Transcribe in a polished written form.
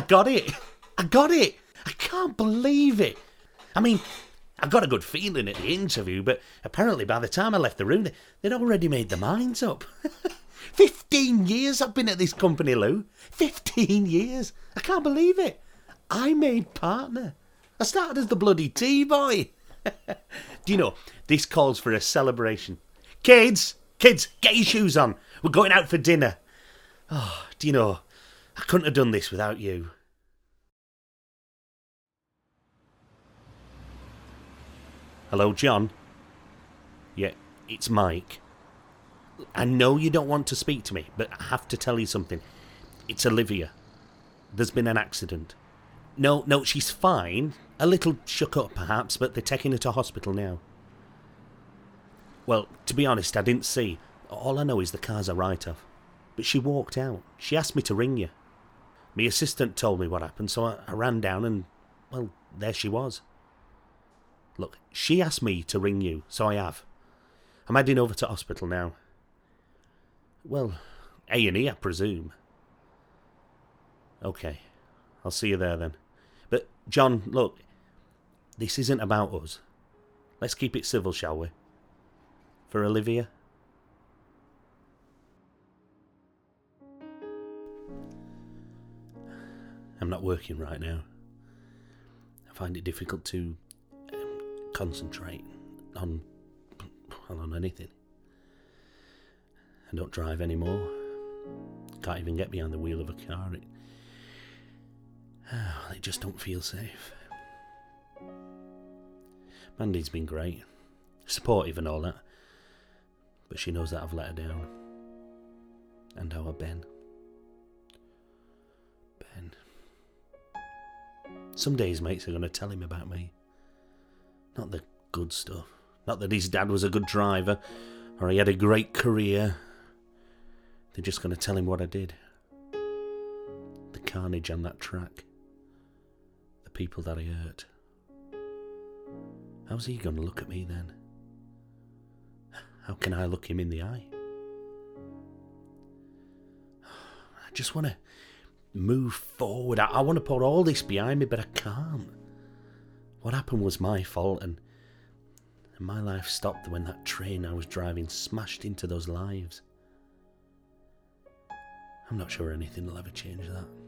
got it. I got it. I can't believe it. I mean, I got a good feeling at the interview, but apparently by the time I left the room, they'd already made their minds up. 15 years I've been at this company, Lou. 15 years. I can't believe it. I made partner. I started as the bloody tea boy. Do you know, this calls for a celebration. Kids, get your shoes on. We're going out for dinner. Oh, do you know, I couldn't have done this without you. Hello, John? Yeah, it's Mike. I know you don't want to speak to me, but I have to tell you something. It's Olivia. There's been an accident. No, she's fine. A little shook up, perhaps, but they're taking her to hospital now. Well, to be honest, I didn't see. All I know is the car's a write-off. But she walked out. She asked me to ring you. My assistant told me what happened, so I ran down and, well, there she was. Look, she asked me to ring you, so I have. I'm heading over to hospital now. Well, A&E, I presume. Okay, I'll see you there then. But, John, look, this isn't about us. Let's keep it civil, shall we? For Olivia? I'm not working right now. I find it difficult to concentrate on anything. I don't drive anymore. Can't even get behind the wheel of a car. It just don't feel safe. Mandy's been great, supportive and all that, but she knows that I've let her down. And our Ben. Some days mates are going to tell him about me. Not the good stuff. Not that his dad was a good driver, or he had a great career. They're just going to tell him what I did. The carnage on that track. The people that I hurt. How's he going to look at me then? How can I look him in the eye? I just want to move forward. I want to put all this behind me, but I can't. What happened was my fault, and my life stopped when that train I was driving smashed into those lives. I'm not sure anything will ever change that.